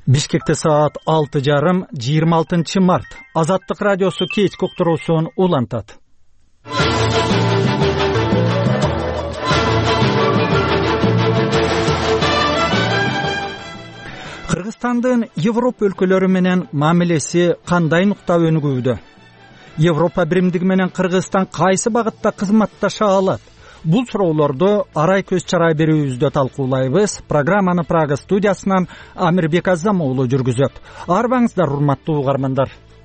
Бишкекте саат 6:30, 26 март. Азаттык радиосу кечки уктуруусун улантат. Кыргызстандын Европа өлкөлөрү менен мамилеси кандай нукта өнүгүүдө? Европа биримдиги менен Кыргызстан кайсы багытта кызматташа алат? Бул суроолорду арай көз чарай берүүбүздө талкуулайбыз. Программаны Прага студиясынан Амирбек Азам уулу жүргүзөт. Арбаңыздар, урматтуу угармандар.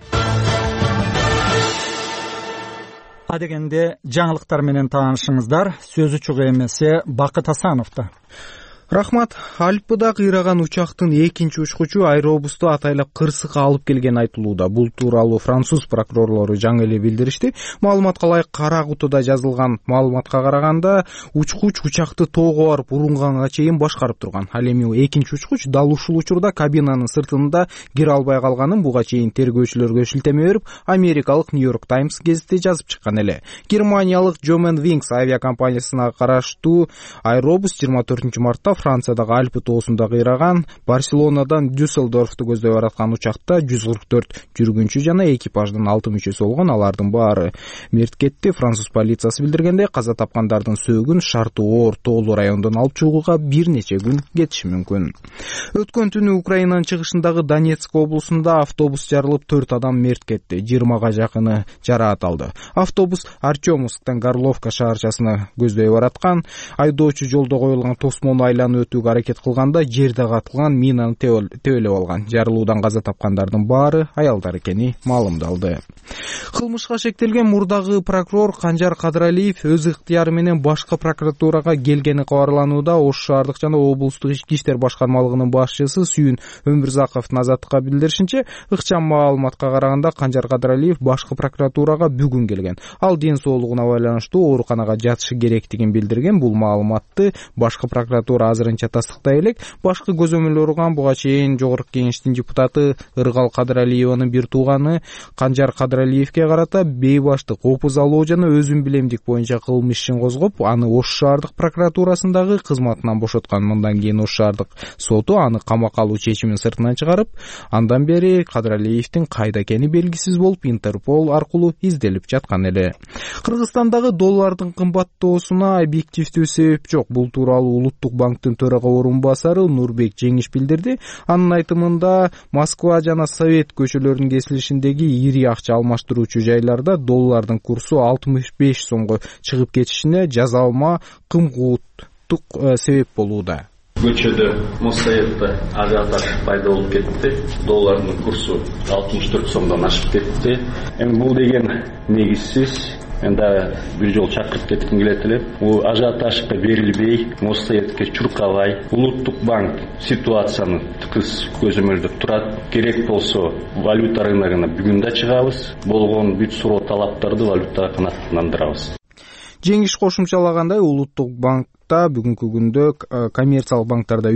Адегенде жаңылыктар менен таанышыңыздар. Сөзү чугу эмеси Бакыт Асановдо. Рахмат. Альпыда кыйраган учактын экинчи учкучу аэробусту атайлап кырсыкка алып келгени айтылууда. Бул тууралуу француз прокурорлору жаңы эле билдиришти. Маалыматка ылайык кара кутуда жазылган маалыматка караганда, учкуч учакты тоого барып урунганга чейин башкарып турган. Ал эми экинчи учкуч дал ушул учурда кабинанын сыртында кире албай калганын буга чейин тергөөчүлөргө шилтеме берип, америкалык Нью-Йорк Таймс гезити жазып чыккан эле. Германиялык German Wings авиакомпаниясына караштуу аэробус 24 мартта Франциядагы Альпы тоосунда кыйраган. Барселонадан Дюссельдорфту көздөй бараткан учакта 144 жүргүнчү жана экипаждын 6 мүчөсү болгон. Алардын баары мерт кетти. Француз полициясы билдиргендей, каза тапкандардын сөөгүн шарты оор тоолуу райондон алып чыгууга бир нече күн кетиши мүмкүн. Өткөн түнү Украинанын чыгышындагы Донецк облусунда автобус жарылып 4 адам мерт кетти. 20га жакыны жараат алды. Автобус Артемовсктан Горловка шаарчасына көздөй бараткан. Айдоочу жолдо коюлган тосмону айланып өтүүгө аракет кылганда жерде катылган минаны тебелеп алган. Жарылуудан каза тапкандардын баары аялдар экени маалымдалды. Кылмышка шектелген мурдагы прокурор Канжар Кадыралиев өз ыктыяры менен башкы прокуратурага келгени кабарланууда. Ош шаардык жана облустук ички иштер башкармалыгынын башчысы Сүйүн Өмүрзаковдун Азаттыкка билдиришинче, ыкчам маалыматка караганда Канжар Кадыралиев башкы прокуратурага бүгүн келген. Ал ден соолугуна байланыштуу ооруканага жатышы керектигин билдирген. Бул маалыматты башкы прокуратура азырынча тастыктай элек. Башкы көзөмөл урган буга чейин Жогорку Кеңештин депутаты Ыргал Кадыралиеванын бир тууганы Канжар Кадыралиевке карата бейбаштык, опуз алуу жана өзүн билемдик боюнча кылмыш ишин козгоп, аны Ош шаардык прокуратурасындагы кызматынан бошоткан. Мындан кийин Ош шаардык соту аны камакка алуу чечимин сыртынан чыгарып, андан бери Кадыралиевдин кайда экени белгисиз болуп, Интерпол аркылуу изделип жаткан эле. Кыргызстандагы доллардын кымбаттоосуна объективдүү себеп жок. Бул тууралуу Улуттук банктын төрага орун басары Нурбек Жеңиш билдирди. Анын айтымында, Москва жана Совет көчөлөрүнүн кесилишиндеги ири акча алмаштыруучу жайларда доллардын курсу 65 сомго чыгып кетишине жазалма кымгууттук себеп болууда. Көчөдө Моссоветте ажиотаж пайда болуп кетти. Доллардын курсу 64 сомдон ашып кетти. Эми бул деген негизсиз. Энди бир жол чакырып кетким келет эле. Бул ажиотажга берилбей, Моссоветке чуркабай, Улуттук банк ситуацияны тыкыз көзөмөлдөп турат. Керек болсо валюта рыногуна бүгүн да чыгабыз. Болгон бүт суроо талаптарды валюта канааттандырабыз. Жеңиш кошумчалагандай, Улуттук банкта бүгүнкү күндө коммерциялык банктарда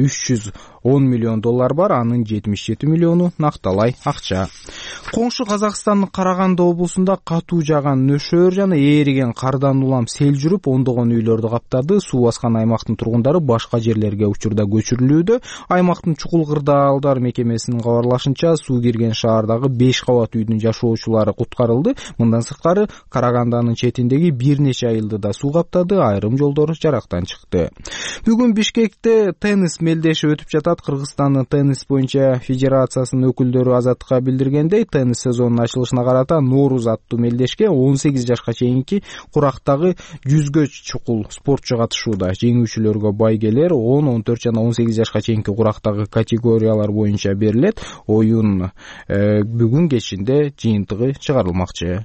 310 миллион доллар бар, анын 77 миллиону накталай акча. Коңшу Казакстандын Караганды облусунда катуу жаган нөшөр жана ээриген кардан улам сел жүрүп, ондогон үйлөрдү каптады. Суу баскан аймактын тургундары башка жерлерге учурда көчүрүлүүдө. Аймактын чукул кырдаалдар мекемесинин кабарлашынча, суу кирген шаардагы 5 кабат үйдүн жашоочулары куткарылды. Мындан сырткары, Карагандынын четиндеги бир нече айылды да суу каптады, айрым жолдор жарактан чыкты. Бүгүн Бишкекте теннис мелдеши өтүп жатат. Кыргызстандын теннис боюнча федерациясынын өкүлдөрү Азаттыкка билдиргендей, теннис сезонунун ачылышына карата Нооруз аттуу мелдешке 18 жашка чейинки курактагы 100гө чукул спортчу катышууда. Жеңүүчүлөргө байгелер 10, 14 жана 18 жашка чейинки курактагы категориялар боюнча берилет. Оюн бүгүн кечинде жыйынтыгы чыгарылмакчы.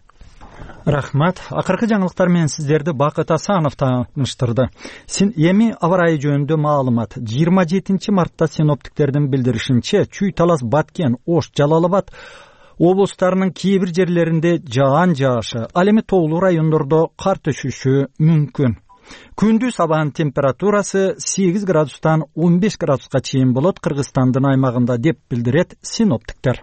Рахмат. Акыркы жаңылыктар менен сиздерди Бакыт Асанов тааныштырды. Эми аба ырайы жөнүндө маалымат. 27 мартта синоптиктердин билдиришинче, Чүй, Талас, Баткен, Ош, Жалал-Абад облустарынын кээ бир жерлеринде жаан жаашы, ал эми тоолуу райондордо кар түшүшү мүмкүн. Күндүз абанын температурасы 8 градустан 15 градуска чейин болот Кыргызстандын аймагында деп билдирет синоптиктер.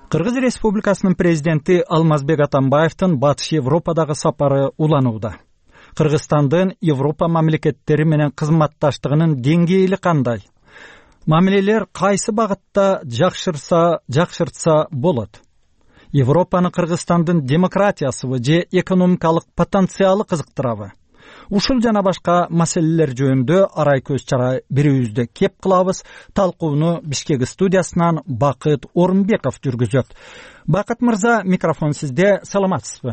Кыргыз Республикасынын президенти Алмазбек Атамбаевдин Батыш Европадагы сапары уланууда. Кыргызстандын Европа мамлекеттери менен кызматташтыгынын деңгээли кандай? Мамилелер кайсы багытта жакшыртса болот? Европаны Кыргызстандын демократиясыбы же экономикалык потенциалы кызыктырабы? Ушул жана башка маселелер жөнүндө арай көз чара берүүбүздө кеп кылабыз. Талкууну Бишкек студиясынан Бакыт Орунбеков жүргүзөт. Бакыт мырза, микрофон сизде. Саламатсызбы?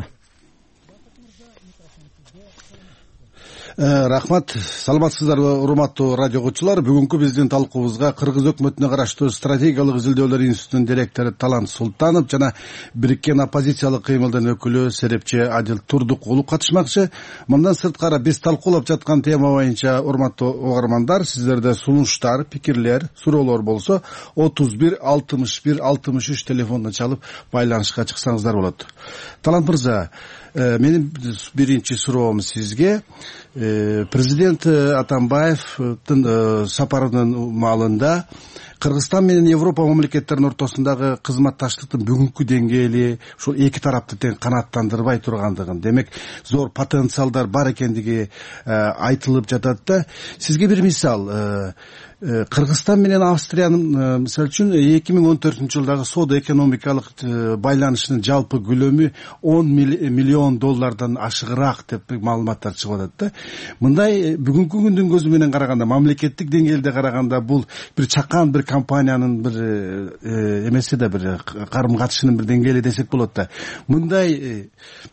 Рахмат. Саламатсыздарбы, урматтуу радио угуучулар. Бүгүнкү биздин талкуубузга Кыргыз өкмөтүнө караштуу стратегиялык изилдөөлөр институтунун директору Талант Султанов жана бириккен оппозициялык кыймылдын өкүлү серепчи Адил Турдукулу катышмакчы. Мындан сырткары биз талкуулап жаткан тема боюнча, урматтуу угармандар, сиздерде сунуштар, пикирлер, суроолор болсо 31 61 63 телефондон чалып байланышка чыксаңыздар болот. Талант мырза, менин биринчи суроом сизге. Президент Атамбаевдин сапарынын маалында Кыргызстан менен Европа мамлекеттеринин ортосундагы кызматташтыктын бүгүнкү деңгээли ушул эки тарапты тең канааттандырбай тургандыгын, демек зор потенциалдар бар экендиги айтылып жатат да. Сизге бир мисал, Кыргызстан менен Австриянын мисалы үчүн 2014 жылдагы соода экономикалык байланышынын жалпы көлөмү 10 миллион доллардан ашыгыраак деп маалыматтар чыгып атат да. Мындай бүгүнкү күндүн көзү менен караганда, мамлекеттик деңгээлде караганда, бул бир чакан бир компаниянын бир эмеси да, бир карым катышынын бир деңгээли десек болот да. Мындай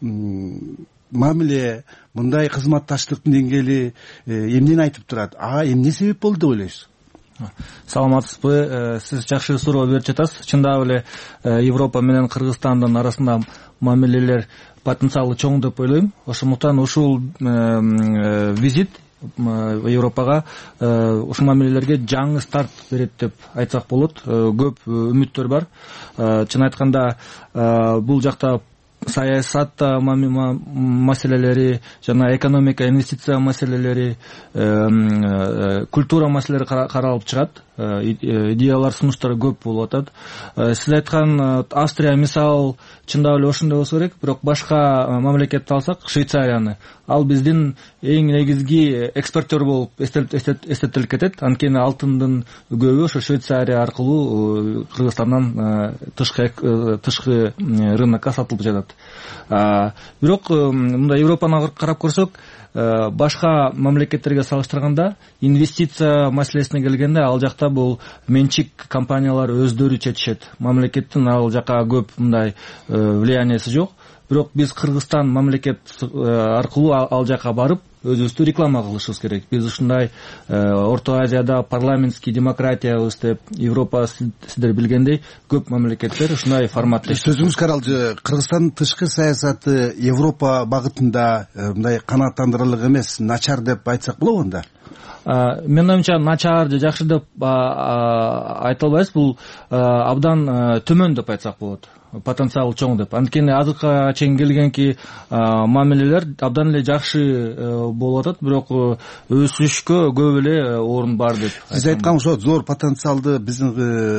мамиле, мындай кызматташтыктын деңгээли эмнени айтып турат? Эмне себеп болду деп ойлойсуз? Саламатсызбы? Сиз жакшы суроо берип жатасыз. Чындап эле Европа менен Кыргызстандын арасында мамилелер потенциалы чоң деп ойлойм. Ошондуктан ушул визит Европага ушул мамилелерге жаңы старт берет деп айтсак болот. Көп үмүттөр бар. Чын айтканда, бул жакта саясат маселелери жана экономика, инвестиция маселелери, культура маселелери каралып чыгат. Идеялар, сунуштар көп болуп атат. Сиз айткан Австрия мисал чындап эле ошондой болсо керек, бирок башка мамлекетти алсак, Швейцарияны, ал биздин эң негизги экспортер болуп эстетилип кетет. Анткени алтындын көбү ошо Швейцария аркылуу Кыргызстандан тышкы рынокко сатылып жатат. Бирок мындай Европаны карап көрсөк, башка мамлекеттерге салыштырганда, инвестиция маселесине келгенде, ал жакта бул менчик компаниялар өздөрү чечишет. Мамлекеттин ал жака көп мындай влияниясы жок. Бирок биз Кыргызстан мамлекет аркылуу ал жака барып, өзүбүздү реклама кылышыбыз керек. Биз ушундай Орто Азияда парламентский демократиябыз деп, Европа сиздер билгендей көп мамлекеттер ушундай форматта. Сөзүңүз каралжы, Кыргызстандын тышкы саясаты Европа багытында мындай канааттандырарлык эмес, начар деп айтсак болобу анда? Менин оюмча, начар же жакшы деп айта албайбыз. Бул абдан төмөн деп айтсак болот. Потенциалы чоң деп. Анткени азыркыга чейин келгенки мамилелер абдан эле жакшы болуп атат, бирок өсүшкө көп эле орун бар деп. Сиз айткан ошо зор потенциалды биздин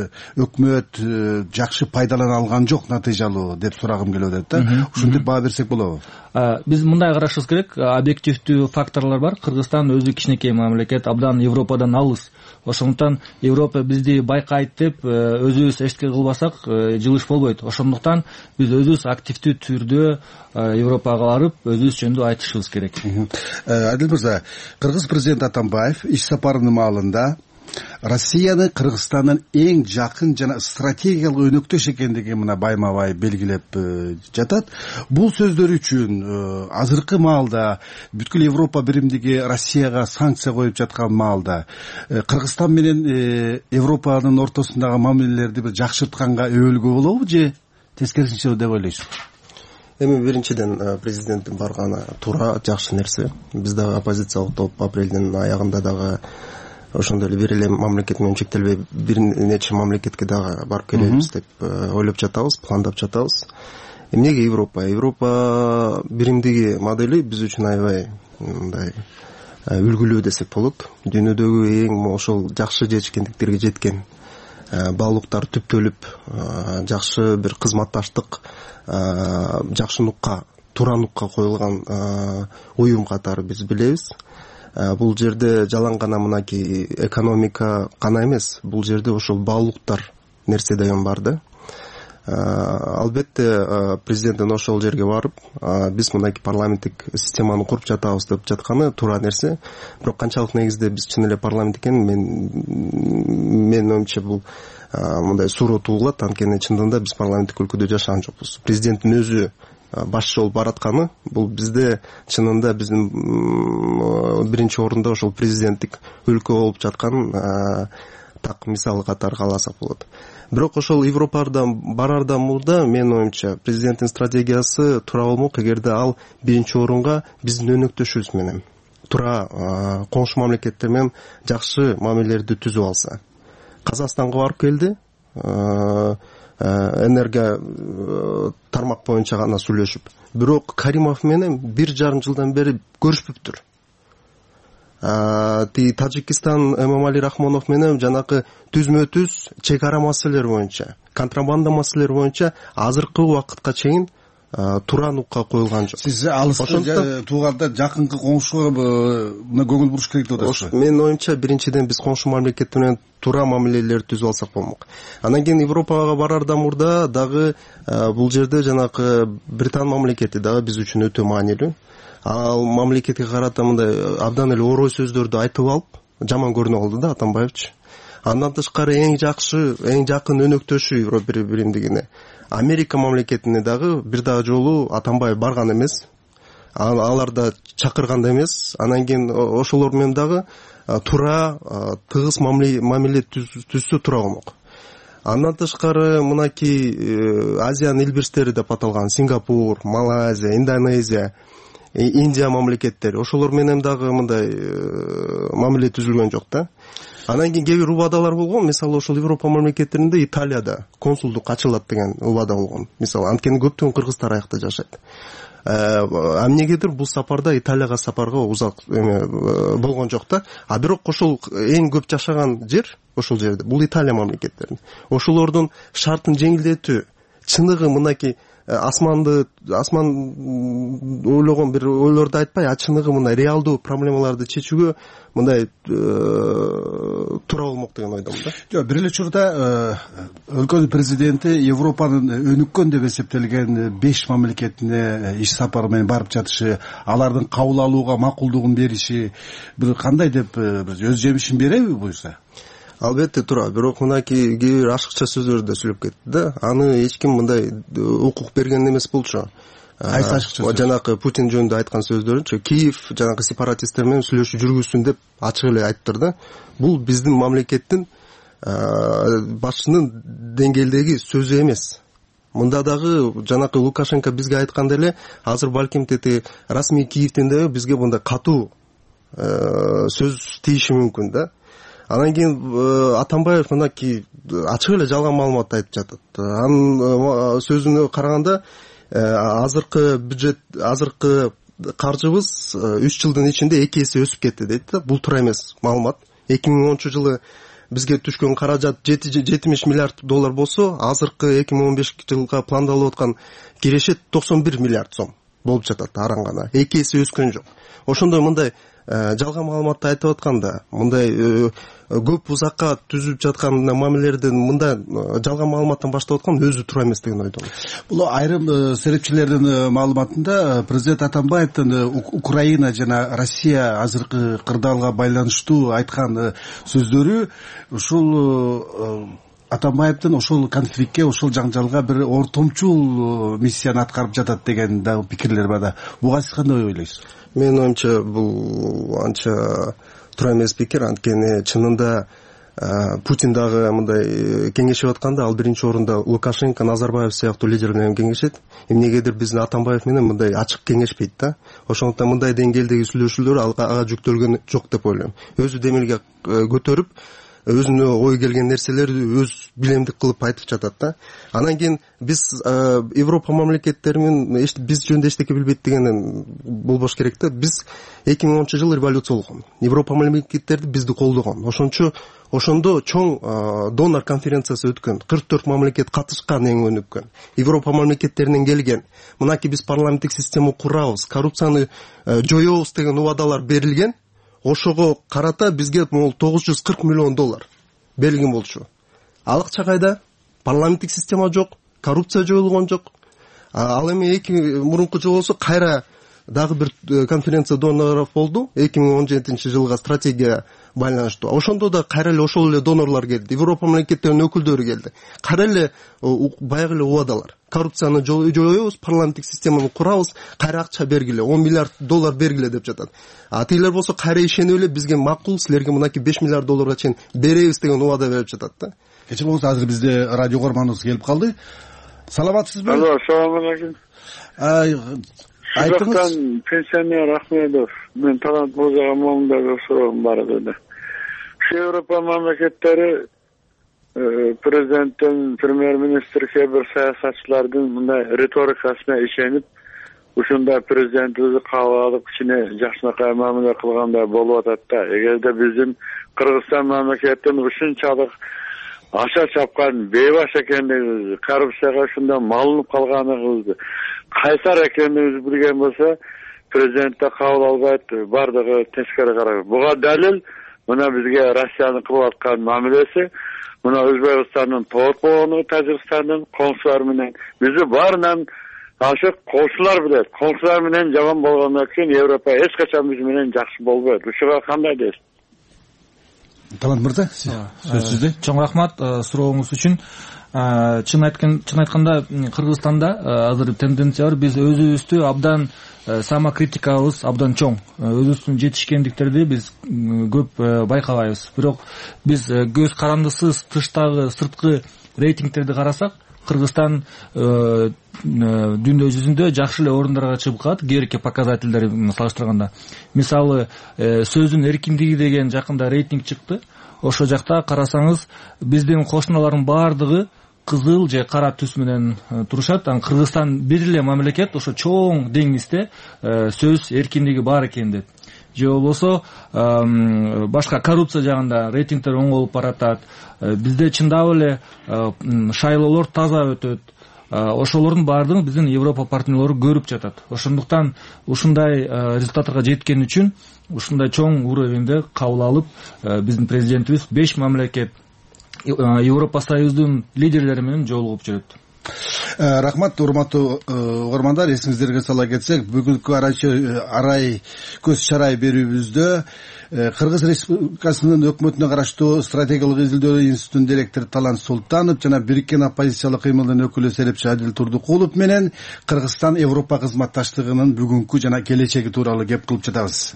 өкмөт жакшы пайдалана алган жок натыйжалуу деп сурагым келип атат да. Ушинтип баа берсек болобу? Биз мындай карашыбыз керек. Объективдүү факторлор бар. Кыргызстан өзү кичинекей мамлекет, абдан Европадан алыс. Ошондуктан Европа бизди байкайт деп өзүбүз эчтеке кылбасак жылыш болбойт. Ошондуктан биз өзүбүз активдүү түрдө Европага барып, өзүбүз жөнүндө айтышыбыз керек. Адил мырза, Кыргыз президенти Атамбаев иш сапарынын маалында Россияны Кыргызстандын эң жакын жана стратегиялык өнөктөш экендиги мына байма-бай белгилеп жатат. Бул сөздөр үчүн азыркы маалда бүткүл Европа биримдиги Россияга санкция коюп жаткан маалда Кыргызстан менен Европанын ортосундагы мамилелерди бир жакшыртканга өбөлгө болобу же тескерисинче деп ойлойсуз? Эми биринчиден президенттин барганы туура, жакшы нерсе. Биз дагы оппозициялык топ апрелдин аягында дагы ошондой эле бир эле мамлекет менен чектелбей бир нече мамлекетке дагы барып келебиз деп ойлоп жатабыз, пландап жатабыз. Эмнеге Европа биримдиги модели биз үчүн аябай мындай үлгүлүү десек болот. Дүйнөдөгү эң ошол жакшы жетишкендиктерге жеткен баалуулуктар түптөлүп жакшы бир кызматташтык жакшы нукка туура нукка коюлган уюм катары биз билебиз. Бул жерде жалаң гана мынакей экономика гана эмес, бул жерде ошол баалуулуктар нерсе деген бар да. Албетте президенттин ошол жерге барып биз мынакей парламенттик системаны куруп жатабыз деп жатканы туура нерсе. Бирок канчалык негизде биз чын эле парламент экенин мен оюмча бул мындай суроо туулат. Анткени чындыгында биз парламенттик өлкөдө жашаган жокпуз. Президенттин өзү башчы болуп баратканы бул бизде чынында биздин биринчи орунда ошол президенттик өлкө болуп жаткан так мисалы катары кааласак болот. Бирок ошол Европадан барардан мурда менин оюмча президенттин стратегиясы туура болмок эгерде ал биринчи орунга биздин өнөктөшүбүз менен туура коңшу мамлекеттер менен жакшы мамилелерди түзүп алса. Казакстанга барып келди, энергия тармак боюнча гана сүйлөшүп, бирок Каримов менен 1,5 жылдан бери көрүшпөптүр. Тажикстан Эмомали Рахмонов менен жанакы түзмө-түз чек ара маселелери боюнча, контрабанда маселелери боюнча азыркы убакытка чейин туура нукка коюлган жок. Сиз алыскы тууганда жакынкы коңшуга мына көңүл буруш керек деп атасыз. Менин оюмча биринчиден биз коңшу мамлекет менен туура мамилелерди түзүп алсак болмок. Анан кийин Европага барардан мурда дагы бул жерде жанакы Британ мамлекети дагы биз үчүн өтө маанилүү. Ал мамлекетке карата мындай абдан эле орой сөздөрдү айтып алып, жаман көрүнө калды да Атамбаевич. Андан тышкары эң жакшы, эң жакын өнөктөшү Европа биримдигине Америка мамлекетине дагы бир дагы жолу Атамбаев барган эмес. Алар да чакырган да эмес. Анан кийин ошолор менен дагы туура тыгыз мамиле түзсө туура болмок. Андан тышкары мынакей Азиянын эл бирстери деп аталган Сингапур, Малайзия, Индонезия, Индия мамлекеттери ошолор менен дагы мындай мамиле түзүлгөн жок да. Анан кийин кээ бир убадалар болгон. Мисалы ошол Европа мамлекеттеринде Италияда консулдук ачылат деген убада болгон. Мисалы анткени көптөгөн кыргыздар аякта жашайт. Эмнегедир бул сапарда Италияга сапарга узак болгон жок да. Бирок ошол эң көп жашаган жер ошол жерде. Бул Италия мамлекеттери. Ошолордун шартын жеңилдетүү чыныгы мынакей асман ойлогон бир ойлорду айтпай, чыныгы мындай реалдуу проблемаларды чечүүгө мындай туура болмок деген ойдомун да. Жок, бир эле учурда өлкөнүн президенти Европанын өнүккөн деп эсептелген 5 мамлекетине иш сапары менен барып жатышы, алардын кабыл алууга макулдугун бериши бир кандай деп өз жемишин береби буюрса? Албетте туура, бирок мынакей кээ бир ашыкча сөздөрдү сүйлөп кетти да. Аны эч ким мындай укук берген эмес болчу. Кайсы ашыкча сөз? Жанакы Путин жөнүндө айткан сөздөрүнчө Киев жанакы сепаратисттер менен сүйлөшүү жүргүзсүн деп ачык эле айттыр да. Бул биздин мамлекеттин башчынын деңгээлдеги сөзү эмес. Мында дагы жанакы Лукашенко бизге айткандай эле азыр балким тети расмий Киевден дагы бизге мындай катуу сөз тийиши мүмкүн да. Анан кийин Атамбаев мынакей ачык эле жалган маалымат айтып жатат. Анын сөзүнө караганда азыркы бюджет, азыркы каржыбыз 3 жылдын ичинде 2 эсе өсүп кетти дейт да. Бул туура эмес маалымат. 2010-жылы бизге түшкөн каражат $70 миллиард болсо, азыркы 2015 жылга пландалып аткан кирешет 91 миллиард сом болуп жатат аран гана. 2 эсе өскөн жок. Ошондой мындай жалган маалыматты айтып атканда, мындай көп узакка түзүп жаткан мамилелерден мында жалган маалыматтан баштап аткан өзү туура эмес деген ойдомун. Бул айрым серепчилердин маалыматында президент Атамбаевдин Украина жана Россия азыркы кырдаалга байланыштуу айткан сөздөрү ушул Атамбаевдин ошол конфликтке, ошол жаңжалга бир ортомчул миссияны аткарып жатат деген да пикирлер бар да. Буга сиз кандай ойлойсуз? Менин оюмча бул анча туура эмес пикир. Анткени чынында Путин дагы мындай кеңешип атканда ал биринчи орунда Лукашенко, Назарбаев сыяктуу лидер менен кеңешет. Эмнегедир биздин Атамбаев менен мындай ачык кеңешпейт да. Ошондуктан мындай деңгээлдеги сүйлөшүүлөр ага жүктөлгөн жок деп ойлойм. Өзү демилге көтөрүп, өзүнө ой келген нерселерди өз билемдик кылып айтып жатат да. Анан кийин биз Европа мамлекеттери менен биз жөнүндө эчтеке билбейт дегенден болбош керек да. Биз 2010-жылы революция болгон. Европа мамлекеттерди бизди колдогон. Ошончо ошондо чоң донор конференциясы өткөн, 44 мамлекет катышкан, эң өнүккөн Европа мамлекеттеринен келген. Мынакей биз парламенттик система курабыз, коррупцияны жоёбуз деген убадалар берилген. Ошого карата бизге $940 миллион берилген болчу. Ал акча кайда? Парламенттик система жок, коррупция жоюлгон жок. Ал эми мурунку жыл болсо кайра дагы бир конференция донорлор болду. 2017 жылга стратегия байланыштуу. Ошондо да кайра эле ошол эле донорлор келди. Европа мамлекеттеринин өкүлдөрү келди. Кайра эле баягы эле убадалар. Коррупцияны жоюбуз, парламенттик системаны курабыз, кайра акча бергиле, $10 миллиард бергиле деп жатат. Тилер болсо кайра ишенип эле бизге макул, силерге мынакей $5 миллиард чейин беребиз деген убада берип жатат да. Кечээ болсо азыр бизде радио көрманыбыз келип калды. Саламатсызбы? Алло, салам алейкум. Айтыңыз. Пенсионер Ахмедов. Мен Талант мырзага моңдагы суроом бар edi. Европа мамлекеттери президенттин, премьер-министр, кээ-бир саясатчылардын мындай риторикасына ишенип, ушундай президентибизди кабыл алып, кичине жакшынакай мамиле кылгандай болуп атат да. Эгерде биздин Кыргызстан мамлекетин ушунчалык аша чапкан бейбаш экендигибизди, коррупцияга ушундай малынып калганыбызды, кайсар экендигибизди билген болсо, президентте кабыл албайт, бардыгы тескери карайт. Буга далил мына бизге Россиянын кылып аткан мамилеси, мына Өзбекстандын тоотпогону, Тажикстандын коңшулары менен бизди баарынан ашык коңшулар билет. Коңшулар менен жаман болгондон кийин Европа эч качан биз менен жакшы болбойт. Ушуга кандай дейсиз? Талант мырза, сөз сизде. Чоң рахмат сурооңуз үчүн. Чын айтканда Кыргызстанда азыр тенденция бар. Биз өзүбүздү абдан самокритикабыз абдан чоң. Өзүбүздүн жетишкендиктерди биз көп байкабайбыз. Бирок биз көз карандысыз тыштагы сырткы рейтингтерди карасак, Кыргызстан дүйнө жүзүндө жакшы эле орундарга чыгып калат, кээрки показательдер салыштырганда. Мисалы, сөздүн эркиндиги деген жакында рейтинг чыкты. Ошол жакта карасаңыз, биздин кошуналардын баардыгы кызыл же кара түс менен турушат. Кыргызстан бир эле мамлекет ошо чоң деңизде сөз эркиндиги бар экен деп. Же болбосо башка коррупция жагында рейтингдер оңолуп баратат. Бизде чындап эле шайлоолор таза өтөт. Ошолордун баардыгын биздин Европа партнерлору көрүп жатат. Ошондуктан ушундай результатка жеткен үчүн ушундай чоң уровеньде кабыл алып, биздин президентибиз 5 мамлекет Европа Союзунун лидерлери менен жолугуп жүрөт. Рахмат, урматтуу угармандар, эсиңиздерге сала кетсек, бүгүнкү арай көз чарай берүүбүздө Кыргыз Республикасынын өкмөтүнө караштуу стратегиялык изилдөө институтунун директору Талант Султанов жана Бириккен оппозициялык кыймылдын өкүлү Серепчи Адил Турдукулов менен Кыргызстан Европа кызматташтыгынын бүгүнкү жана келечеги тууралуу кеп кылып жатабыз.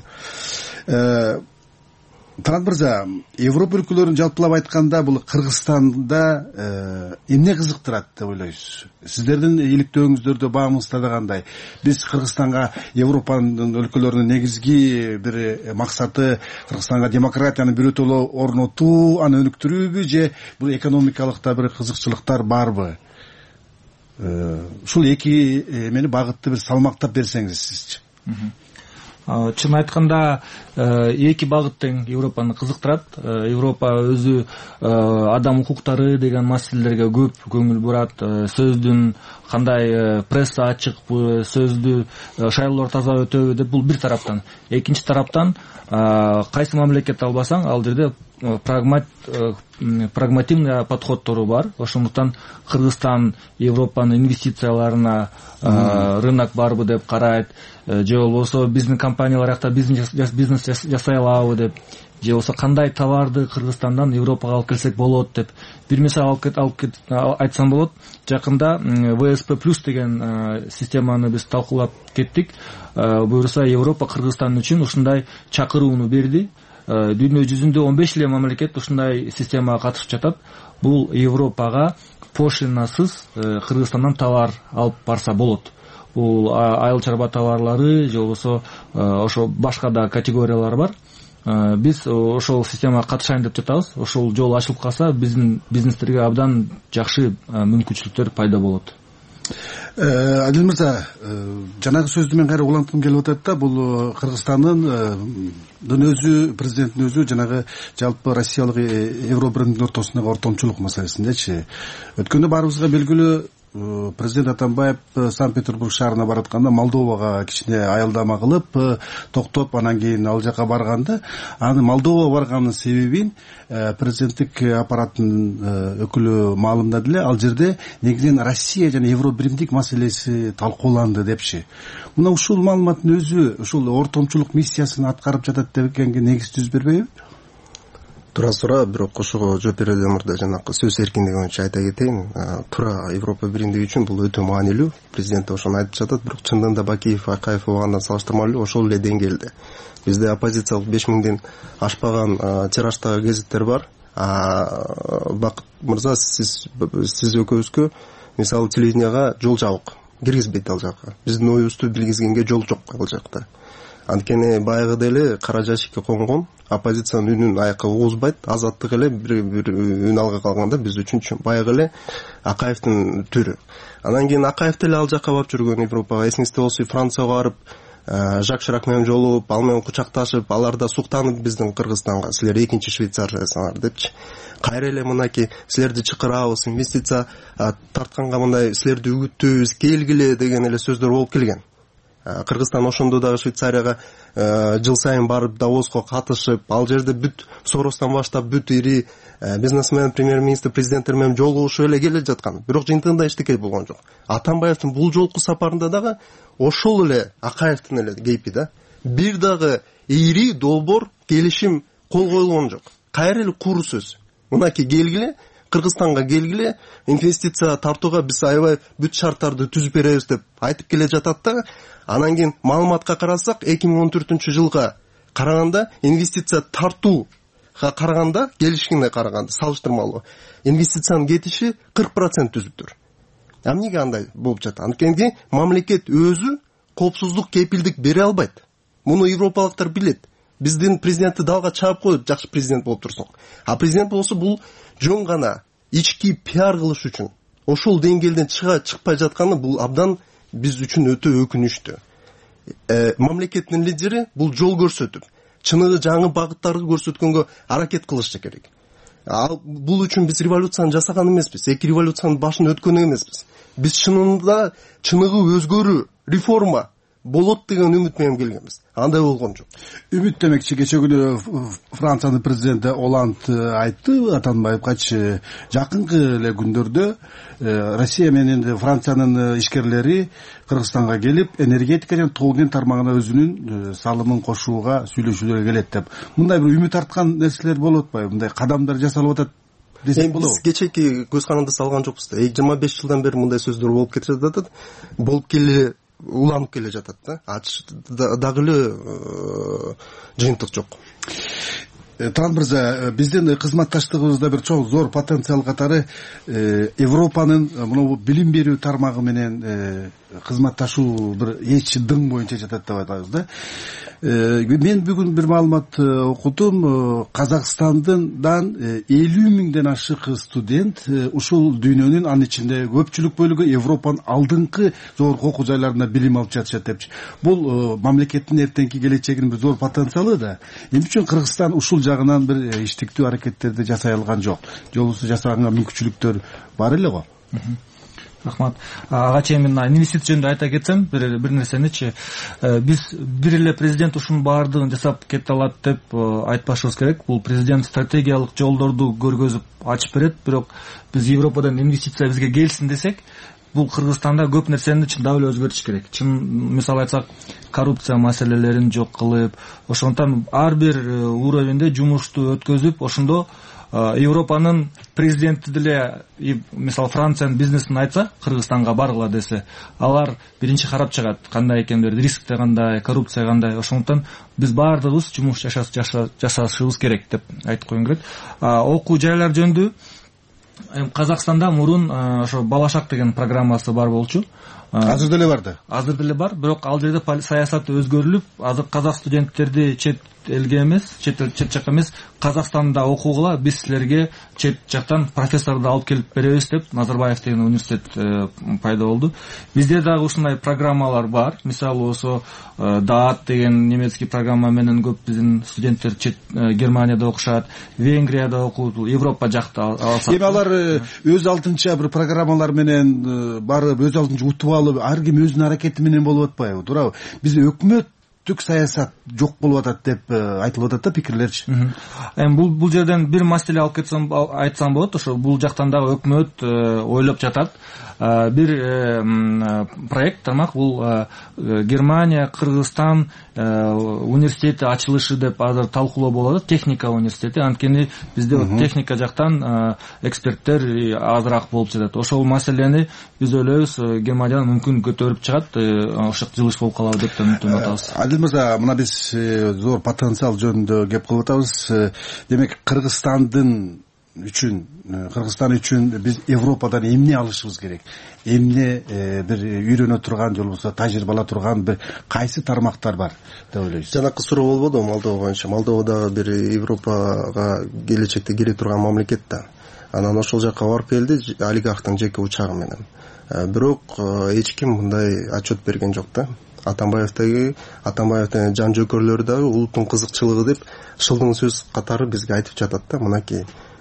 Талант мырза, Европа өлкөлөрүн жалпылап айтканда бул Кыргызстанда эмне кызыктырат деп ойлойсуз? Сиздердин иликтөөңүздөрдө баамыңызда да кандай? Биз Кыргызстанга Европанын өлкөлөрүнүн негизги бир максаты Кыргызстанга демократияны бирөтөлөө орнотуу, аны өнүктүрүүбү же бул экономикалык да бир кызыкчылыктар барбы? Ушул эки эмени багытты бир салмактап берсеңиз сизчи. Чын айтканда эки багыт тең Европаны кызыктырат. Европа өзү адам укуктары деген маселелерге көп көңүл бурат. Сөздүн кандай пресса ачыкпы, сөздү шайлоолор таза өтөбү деп бул бир тараптан. Экинчи тараптан кайсы мамлекет албасаң, ал жерде прагмативный подходтору бар. Ошондуктан Кыргызстан Европанын инвестицияларына рынок барбы деп карайт, же болбосо биздин компаниялар жакта бизнес жасай алабы деп, же болбосо кандай товарды Кыргызстандан Европага алып келсек болот деп. Бир мисал айтсам болот. Жакында ВСП плюс деген системаны биз талкуулап кеттик. Буюрса Европа Кыргызстан үчүн ушундай чакырууну берди. Дүйнө жүзүндө 15 эле мамлекет ушундай системага катышып жатат. Бул Европага пошлинасыз Кыргызстандан товар алып барса болот. Бул айыл чарба товарлары же болбосо ошо башка да категориялар бар. Биз ошол системага катышайын деп жатабыз. Ошол жол ачылып калса, биздин бизнестерге абдан жакшы мүмкүнчүлүктөр пайда болот. Адил мырза, жанагы сөздү мен кайра уланткым келип атат да, бул Кыргызстандын өзү, президенттин өзү жанагы жалпы Россиялык Евробиримдин ортосундагы ортомчулук маселесиндечи. Өткөндө баарыбызга белгилүү президент Атамбаев Санкт-Петербург шаарына баратканда Молдовага кичине аялдама кылып, токтоп, анан кийин ал жака барганда, аны Молдовага барганын себебин президенттик аппараттын өкүлү маалымдады эле. Ал жерде негизинен Россия жана Евробиримдик маселеси талкууланды депчи. Мына ушул маалыматтын өзү ушул ортомчулук миссиясын аткарып жатат дегенге негиз түзүп бербейби? Туура суроо, бирок ошого жооп берүүдөн мурда жанакы сөз эркиндиги боюнча айта кетейин. Туура Европа биримдиги үчүн бул өтө маанилүү. Президент ошону айтып жатат, бирок чындыгында Бакиев, Акаев убагында салыштырмалуу ошол эле деңгээлде. Бизде оппозициялык 5000ден ашпаган тираждагы гезиттер бар. Бакыт мырза, сиз экөөбүзгө мисалы телевиденияга жол жабык, киргизбейт ал жака. Биздин оюбузду билгизгенге жол жок ал жакта. Анткени баягыда эле кара жашикке конгон, оппозициянын үнүн аякка угузбайт, азаттык эле бир үн алга калганда биз үчүн баягы эле Акаевдин түрү. Анан кийин Акаев деле ал жакка барып жүргөн Европага, эсиңизде болсо Францияга барып, Жак Ширак менен жолугуп, ал менен кучакташып, алар да суктанып биздин Кыргызстанга, силер экинчи Швейцариясыңар депчи. Кайра эле мынакей силерди чакырабыз, инвестиция тартканга мындай силерди үгүттөйбүз, келгиле деген эле сөздөр болуп келген. Кыргызстан ошондо дагы Швейцарияга жыл сайын барып Давоско катышып, ал жерде бүт Соростан баштап бүт ири бизнесмен, премьер-министр, президенттер менен жолугушуп эле келе жаткан. Бирок жыйынтыгында эчтеке болгон жок. Атамбаевдин бул жолку сапарында дагы ошол эле Акаевдин эле кейпи да. Бир дагы ири долбоор келишим кол коюлгон жок. Кайра эле куру сөз. Мынакей келгиле, Кыргызстанга келгиле, инвестиция тартууга биз аябай бүт шарттарды түзүп беребиз деп айтып келе жатат да. Анан кийин маалыматка карасак, 2014-жылга караганда инвестиция тартууга караганда, келишкенге караганда салыштырмалуу инвестициянын кетиши 40% түзүптүр. Эмнеге андай болуп жатат? Анткени мамлекет өзү коопсуздук кепилдик бере албайт. Муну европалыктар билет. Биздин президентти далга чаап коюп, жакшы президент болуп турсуң. А президент болсо бул жөн гана ички пиар кылыш үчүн ошол деңгээлден чыкпай жатканы бул абдан биз үчүн өтө өкүнүчтүү. Мамлекеттин лидери бул жол көрсөтүп, чыныгы жаңы багыттарды көрсөткөнгө аракет кылышы керек. Бул үчүн биз революцияны жасаган эмеспиз, эки революциянын башын өткөн эмеспиз. Биз чынында чыныгы өзгөрүү, реформа болот деген үмүт менен келгенбиз. Андай болгон жок. Үмүт демекчи, кече күнү Франциянын президенти Оланд айтты Атамбаевгачы, жакынкы эле күндөрдө Россия менен Франциянын ишкерлери Кыргызстанга келип, энергетика жана тоонун тармагына өзүнүн салымын кошууга сүйлөшүүлөргө келет деп. Мындай бир үмүт арткан нерселер болуп атпайбы? Мындай кадамдар жасалып атат десек болобу? Биз кечеки көз каранды салган жокпуз да. 25 жылдан бери мындай сөздөр болуп кете жатат. Болуп келе уланып келе жатат да. Дагы эле жыйынтык жок. Талант мырза, биздин кызматташтыгыбызда бир чоң зор потенциал катары Европанын мына билим берүү тармагы менен кызматташуу бир эч дың боюнча жатат деп айтабыз да. Мен бүгүн бир маалымат окудум. Казакстандан 50 миңден ашык студент ушул дүйнөнүн, анын ичинде көпчүлүк бөлүгү Европанын алдыңкы жогорку окуу жайларында билим алып жатышат депчи. Бул мамлекеттин эртеңки келечегинин бир зор потенциалы да. Эмне үчүн Кыргызстан ушул жагынан бир иштиктүү аракеттерди жасай алган жок? Жолусу жасаганга мүмкүнчүлүктөр бар эле го. Рахмат. Ага чейин мен инвестиция жөнүндө айта кетсем, бир нерсеничи, биз бир эле президент ушунун баардыгын жасап кете алат деп айтпашыбыз керек. Бул президент стратегиялык жолдорду көргөзүп ачып берет, бирок биз Европадан инвестиция бизге келсин десек, бул Кыргызстанда көп нерсени чындап эле өзгөртүш керек. Мисалы айтсак, коррупция маселелерин жок кылып, ошондон ар бир уровенде жумушту өткөзүп, ошондо Европанын президенти деле, мисалы Франциянын бизнесин айтса, Кыргызстанга баргыла десе, алар биринчи карап чыгат, кандай экендер, рискте кандай, коррупция кандай. Ошондон биз баардыгыбыз жумуш жасашыбыз керек деп айтып койгум келет. Окуу жайлар жөнүндө Казакстанда мурун ошо Балашак деген программасы бар болчу. Азыр деле бар да. Азыр деле бар, бирок ал жерде саясат өзгөрүлүп, азыр казак студенттерди чет элге эмес, чет жакка эмес, Казакстанда окугула, биз силерге чет жактан профессорду алып келип беребиз деп Назарбаев деген университет пайда болду. Бизде дагы ушундай программалар бар. Мисалы болсо даат деген немецкий программа менен көп биздин студенттер Германияда окушат, Венгрияда окуйт, Европа жакта алсак. Эми алар өз алдынча бир программалар менен барып, өз алдынча утуп алып, ар ким өзүнүн аракети менен болуп атпайбы? Туурабы? Бизде өкмөттүк саясат жок болуп атат деп айтылып атат да пикирлерчи. Эми бул жерден бир маселе алып кетсем, айтсам болот. Ошо бул жактан дагы өкмөт ойлоп жатат. Бир проект тармак, бул Германия, Кыргызстан университети ачылышы деп азыр талкуулоо болуп атат. Техника университети. Анткени бизде техника жактан эксперттер азыраак болуп жатат. Ошол маселени биз ойлойбуз, Германиядан мүмкүн көтөрүп чыгат, ошо жылыш болуп калабы деп үмүттөнүп атабыз. Адил мырза, мына биз зор потенциал жөнүндө кеп кылып атабыз. Демек Кыргызстан үчүн биз Европадан эмне алышыбыз керек? Эмне бир үйрөнө турган, же болбосо тажрыйба ала турган бир кайсы тармактар бар деп ойлойсуз? Жанакы суроо болбоду Молдова боюнча. Молдова дагы бир Европага келечекте кире турган мамлекет да. Анан ошол жакка барып келди олигархтын жеке учагы менен. Бирок эч ким мындай отчет берген жок да. Атамбаевдин жан жөкөрлөрү дагы улуттун кызыкчылыгы деп шылдың сөз катары бизге айтып жатат да. Мынакей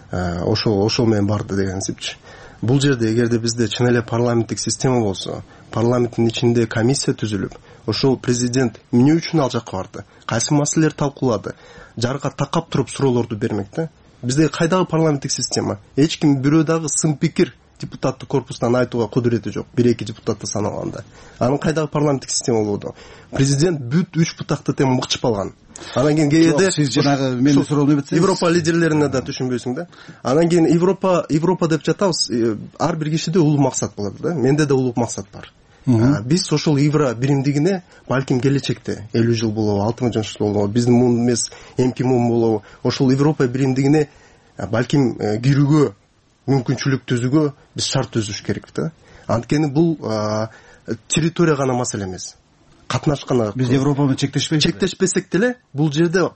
ошол менен барды деген сипчи. Бул жерде эгерде бизде чын эле парламенттик система болсо, парламенттин ичинде комиссия түзүлүп, ошол президент эмне үчүн ал жакка барды, кайсы маселелер талкуулады, жарга такап туруп суроолорду бермек да. Бизде кайдагы парламенттик система? Эч ким бирөө дагы сын пикир депутаттык корпустан айтууга кудурети жок, 1-2 депутатты санаганда. Анын кайдагы парламенттик система болду? Президент бүт 3 бутакты тең мыкчып алган. Анан кийин кээде сиз жанагы мени суроону айтсаңыз, Европа лидерлерине да түшүнбөйсүң да. Анан кийин Европа деп жатабыз. Ар бир кишиде улуу максат болот да. Менде да улуу максат бар. Биз ошол Евро биримдигине балким келечекте 50 жыл болобу, 60 жыл болобу, биздин муун эмес, эмки муун болобу, ошол Европа биримдигине балким кирүүгө мүмкүнчүлүк түзүүгө биз шарт түзүш керек да. Анткени бул территория гана маселе эмес. Катнашкан биз Европа менен чектешпесек деле, бул жерде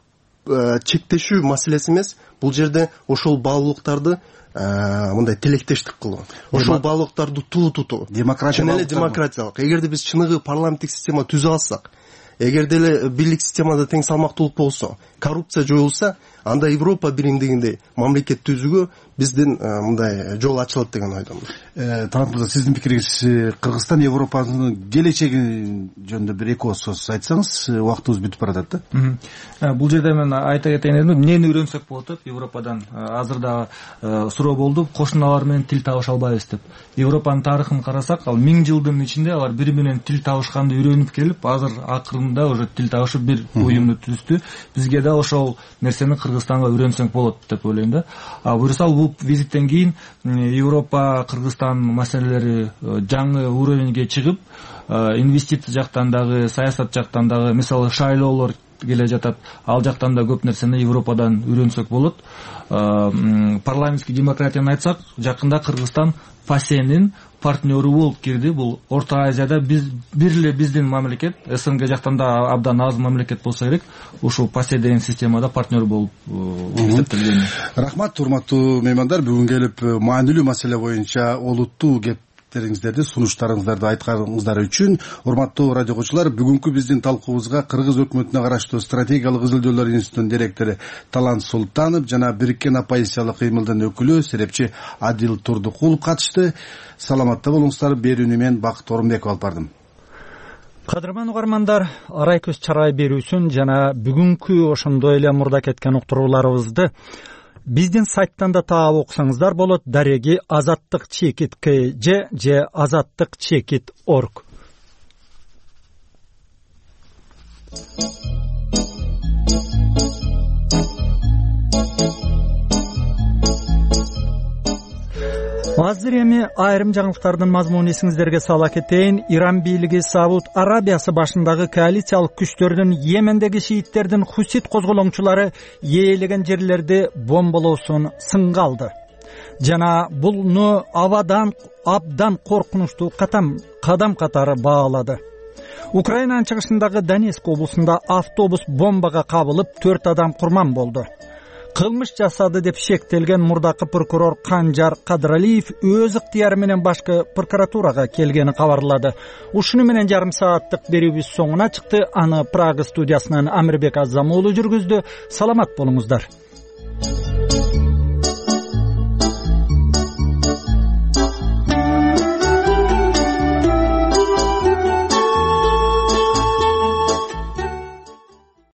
чектешүү маселеси эмес, бул жерде ошол баалуулуктарды мындай тилектештик кылуу, ошол баалуулуктарды тутуу, демократиялык. Эгерде биз чыныгы парламенттик система түзө алсак, эгерде эле бийлик системада тең салмактуулук болсо, коррупция жоюлса, анда Европа биримдигиндей мамлекет түзүүгө биздин мындай жол ачылат деген ойдомун. Талант мырза, сиздин пикириңиз, Кыргызстан Европанын келечеги жөнүндө бир эки ооз сөз айтсаңыз, убактыбыз бүтүп баратат да. Бул жерде мен айта кетейин дедим, эмнени үйрөнсөк болот деп Европадан. Азыр да суроо болду, кошуналар менен тил табыша албайбыз деп. Европанын тарыхын карасак, ал 1000 жылдын ичинде алар бири менен тил табышканды үйрөнүп келип, азыр акырында уже тил табышып бир уюмду түздү. Бизге да ошол нерсени Кыргызстанга үйрөнсөк болот деп ойлойм да. Буюрса бул визиттен кийин Европа, Кыргызстан маселелери жаңы уровеньге чыгып, инвестиция жактан дагы, саясат жактан дагы, мисалы шайлоолор келе жатат, ал жактан да көп нерсени Европадан үйрөнсөк болот. Парламенттик демократияны айтсак, жакында Кыргызстан ПАСЕнин партнеру болуп кирди. Бул Орто Азияда бир эле биздин мамлекет, СНГ жактан да абдан аз мамлекет болсо керек, ушул ПАСЕ деген системада партнер болуп эсептелген. Рахмат, урматтуу меймандар, бүгүн келип маанилүү маселе боюнча олуттуу кептериңиздерди, сунуштарыңыздарды айтканыңыздар үчүн. Урматтуу радио окуучулар, бүгүнкү биздин талкуубузга Кыргыз өкмөтүнө караштуу стратегиялык изилдөөлөр институтунун директору Талант Султанов жана Бириккен оппозициялык кыймылдын өкүлү серепчи Адил Турдукулов катышты. Саламатта болуңуздар. Берүүнү мен Бакыт Орунбеков алып бардым. Кадырман угармандар, арай көз чарай берүүсүн жана бүгүнкү ошондой эле мурда кеткен уктурууларыбызды биздин сайттан да таап окусаңыздар болот. Дареги azattik.kj же azattik.org. Азыр эми айрым жаңылыктардын мазмунун эсиңиздерге сала кетейин. Иран бийлиги Сауд Арабиясы башындагы коалициялык күчтөрдүн Йемендеги шииттердин Хусит козголоңчулары ээлеген жерлерди бомбалоосун сынга алды. Жана буну абдан коркунучтуу кадам катары баалады. Украинанын чыгышындагы Донецк облусунда автобус бомбага кабылып 4 адам курман болду. Кылмыш жасады деп шектелген мурдакы прокурор Канжар Кадыралиев өз ыктыяры менен башкы прокуратурага келгени кабарлады. Ушуну менен жарым сааттык берүүбүз соңуна чыкты. Аны Прага студиясынан Амирбек Азамуулу жүргүздү. Саламат болуңуздар.